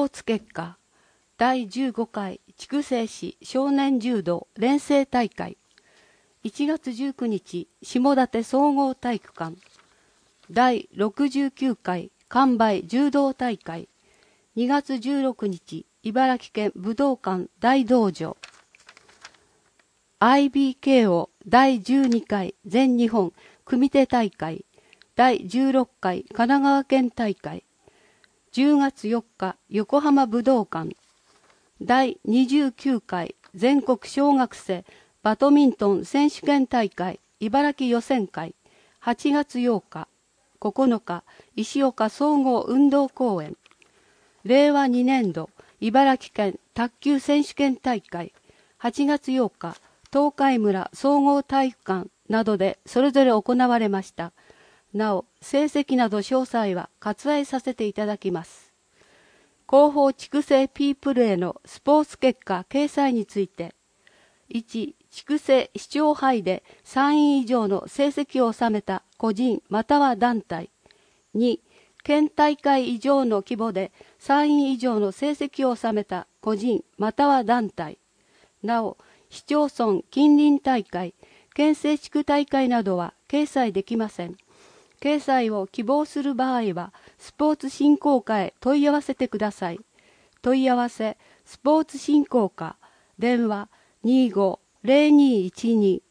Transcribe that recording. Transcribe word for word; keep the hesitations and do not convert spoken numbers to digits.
ーツ結果だいじゅうごかい筑西市少年柔道連成大会、いちがつじゅうくにち下館総合体育館、だいろくじゅうきゅうかい関梅柔道大会、にがつじゅうろくにち茨城県武道館大道場、 アイビーケーオー だいじゅうにかい全日本組手大会、だいじゅうろっかい神奈川県大会、じゅうがつよっか横浜武道館、だいにじゅうきゅうかい全国小学生バドミントン選手権大会茨城予選会、はちがつようかここのか石岡総合運動公園、れいわにねんど茨城県卓球選手権大会、はちがつようか東海村総合体育館などでそれぞれ行われました。なお成績など詳細は割愛させていただきます。広報筑西ピープルへのスポーツ結果掲載について、いち筑西市長杯でさんい以上の成績を収めた個人または団体、に県大会以上の規模でさんい以上の成績を収めた個人または団体、なお市町村近隣大会県政地区大会などは掲載できません。掲載を希望する場合はスポーツ振興課へ問い合わせてください。問い合わせスポーツ振興課、電話 にじゅうご ゼロにいちに